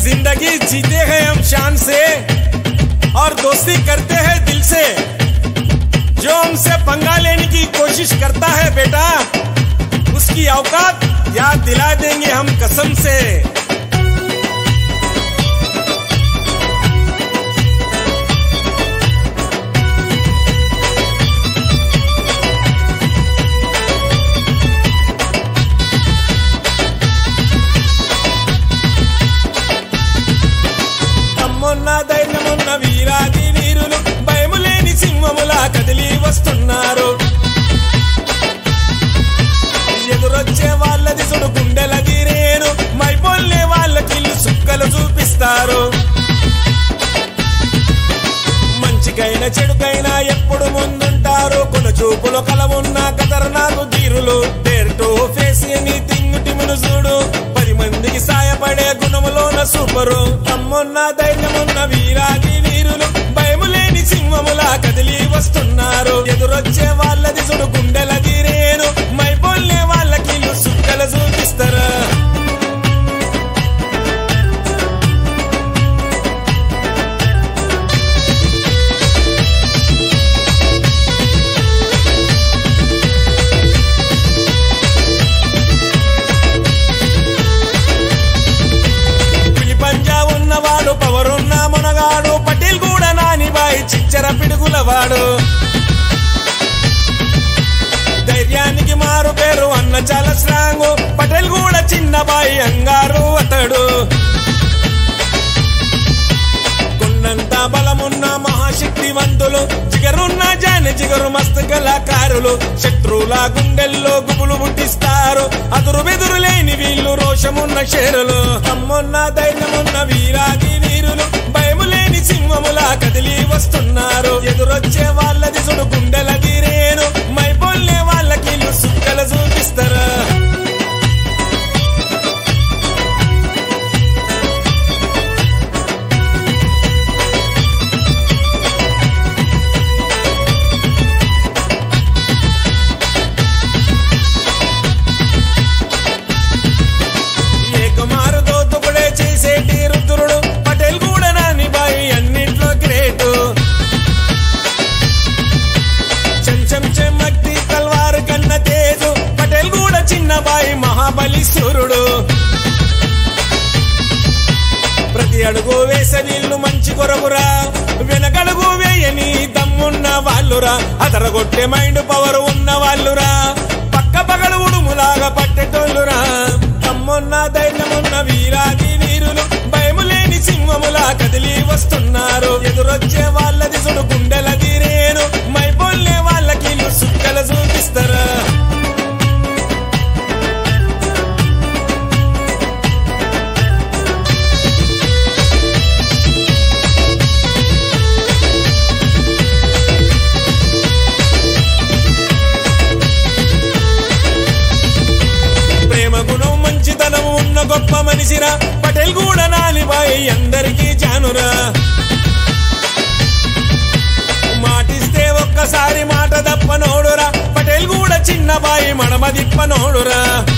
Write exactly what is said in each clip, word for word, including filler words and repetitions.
जिंदगी जीते हैं हम शान से और दोस्ती करते हैं दिल से। जो हमसे पंगा लेने की कोशिश करता है बेटा, उसकी औकात याद दिला देंगे हम कसम से। ధైర్యమున్న వీరాది వీరులు భయములేని సింహములా కదిలి వస్తున్నారు। ఎదురొచ్చే వాళ్ళది సుడు గుండెల గిరేను, మైపోల్లే వాళ్ళకి సుక్కలు చూపిస్తారు। మంచికైనా చెడుకైనా ఎప్పుడు ముందుంటారు, కొన చూపులో కలవున్న ఖతర్నాకు ధీరులు। Dare to face anything టిమును చూడు, పది మందికి సాయపడే గుణములోన సూపరు। తమ్మున్న ధైర్యమున్న వీరాది వీరులు భయములేని సింహములా కదిలి వస్తున్నారు। ఎదురొచ్చే వాళ్ళది సుడు గుండెల గిరేను, మైపోల్లే వాళ్ళకి సుక్కలు చూపిస్తారు। ఉన్నవాడు పవరున్న మునగాడు, పటేల్ కూడా నానిబాయి చిచ్చర పిడుగులవాడు। ధైర్యానికి మారు పేరు అన్న చాలా స్ట్రాంగ్, పటేల్ కూడా చిన్నబాయి అంగారు అతడు। కొన్నంత బలమున్న మహాశక్తివంతులు, జిగరున్న జాని జిగరు మస్తు కళాకారులు। శత్రువుల గుండెల్లో గుబులు పుట్టిస్తారు, అదురు బెదురు లేని వీళ్ళు రోషమున్న షేరులు। తమ్మున్న ధైర్యమున్న వీరాది వీరులు భయములేని సింహములా కదిలి వస్తున్నారు। ఎదురొచ్చే వాళ్ళది సుడు గుండెల గిరేను, మైపోల్లే వాళ్ళకి సుక్కలు చూపిస్తారు। చేసేటి రుద్రుడు పటేల్ కూడా నానిబాయి అన్నిట్లో గ్రేటు। చెంచం చెమ్మక్తి తల్వారు కన్న తేజు, పటేల్ కూడా చిన్నబాయి మహాబలి సూరుడు। ప్రతి అడుగు వేసే వీళ్ళు మంచి కొరకురా, వెనకడుగు వేయని దమ్మున్న వాళ్ళురా। అదరగొట్టే మైండ్ పవర్ ఉన్న వాళ్ళురా, పక్క పగడు ఉడుములాగా పట్టేటోళ్ళురా। తమ్మున్న ధైర్యమున్న వీరాది వీరులు భయములేని సింహములా కదిలి వస్తున్నారు। ఎదురొచ్చే వాళ్ళది సుడు గుండెల గిరేను, మైపోల్లే వాళ్ళకి సుక్కలు చూపిస్తారు। ప్రేమ గుణం మంచితనం ఉన్న గొప్ప మనిషిరా, పటేల్ కూడా నానిబాయి అందరికీ జానురా। మాటిస్తే ఒక్కసారి మాట తప్పనోడురా, పటేల్ కూడా చిన్నబాయి మడమ దిప్పనోడురా।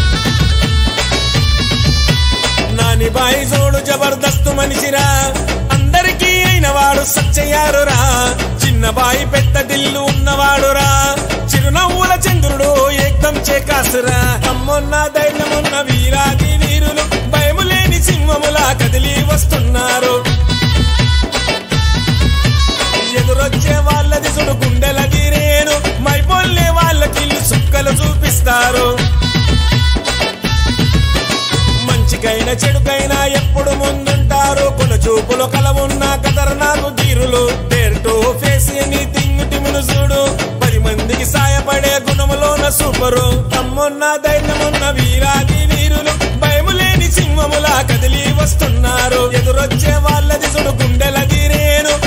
నానిబాయి జోడు జబర్దస్తు మనిషిరా, అందరికీ అయిన వాడు సచ్చయ్యారురా। చిన్నబాయి పెద్ద దిల్లు ఉన్నవాడురా, చిరునవ్వుల చంద్రుడు ఏకదం చేకాసురా। తమ్మున్న ధైర్యమున్న వీరాది వీరులు భయములేని సింహములా కదిలి వస్తున్నారు। ఎదురొచ్చే వాళ్ళది సుడు గుండెల గిరేను, మైపోల్లే వాళ్ళకి సుక్కలు చూపిస్తారు। మంచికైనా చెడుకైనా ఎప్పుడు ముందుంటారు, కొన చూపులో కలవున్న ఖతర్నాకు ధీరులు। Dare to face anything టిమును చూడు, పది మందికి సాయపడే గుణములోన సూపరు। తమ్మున్న ధైర్యమున్న వీరాది వీరులు భయములేని సింహములా కదిలి వస్తున్నారు। ఎదురొచ్చే వాళ్ళది సుడు గుండెల గిరేను,